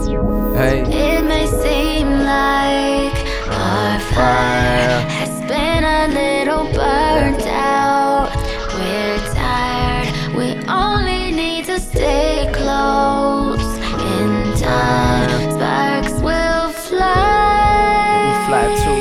Hey. It may seem like our fire has been a little burnt out. We're tired, we only need to stay close. In time, sparks will fly. We fly too,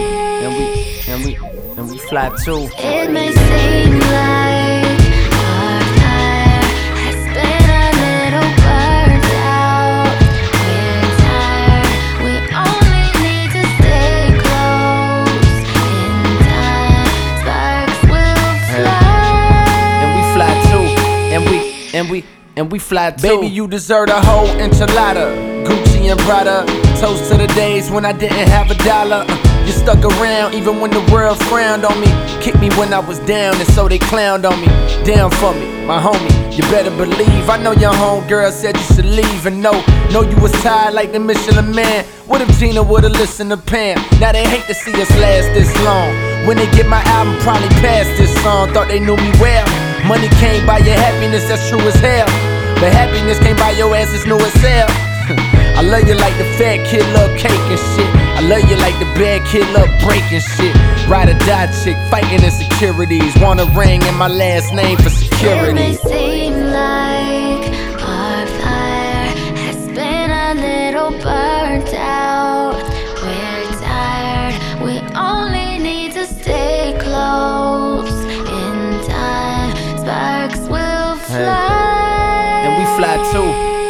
and we fly too. It may seem like our fire has been a little burnt out. We're tired, we only need to stay close. In time, sparks will fly. And we fly too, and we fly too. Baby, you deserve a whole enchilada, Gucci and Prada. Toast to the days when I didn't have a dollar. You stuck around even when the world frowned on me. Kicked me when I was down, and so they clowned on me. Down for me, my homie, you better believe. I know your homegirl said you should leave. And know you was tired like the Michelin Man. What if Gina would've listened to Pam? Now they hate to see us last this long. When they get my album, probably past this song. Thought they knew me well. Money can't buy your happiness, that's true as hell. But happiness can't buy your ass, it's new as hell. I love you like the fat kid love cake and shit. I love you like the bad kid love breaking shit. Ride or die chick, fighting insecurities. Want a ring in my last name for security. It may seem like our fire has been a little burnt out. We're tired, we only need to stay close. In time, sparks will fly. And we fly too,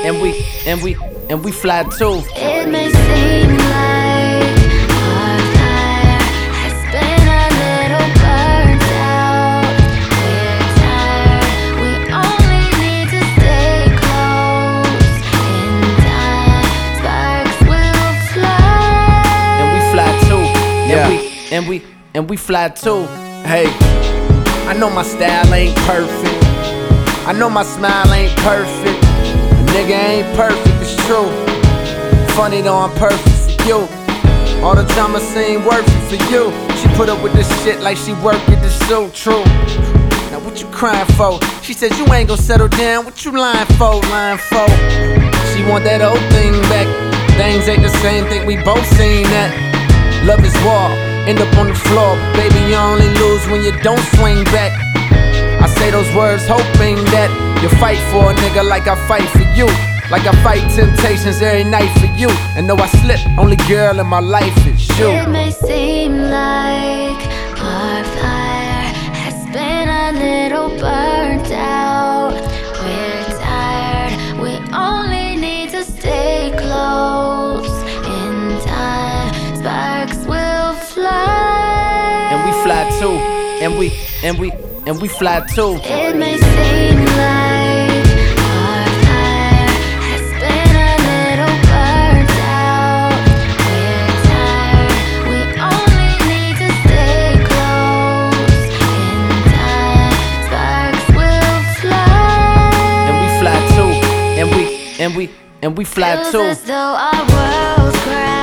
and we fly too. It may seem like our fire has been a little burnt out. We're tired, we only need to stay close. In time, sparks will fly. And we fly too, and we fly too. Hey, I know my style ain't perfect. I know my smile ain't perfect. A nigga ain't perfect, it's true. Funny though, I'm perfect for you. All the time I seem worth it for you. She put up with this shit like she work it, it's so true. Now what you crying for? She said you ain't gon' settle down, what you lying for, lying for? She want that old thing back. Things ain't the same, think we both seen that. Love is war, end up on the floor. Baby, you only lose when you don't swing back. I say those words hoping that you fight for a nigga like I fight for you. Like I fight temptations every night for you. And though I slip, only girl in my life is you. It may seem like our fire has been a little burnt out. We're tired, we only need to stay close. In time, sparks will fly. And we fly too, and we fly too. It may seem like our fire has been a little burnt out. We're tired, we only need to stay close. In time, sparks will fly. And we fly too, and we fly Feels too. as though our worlds crash.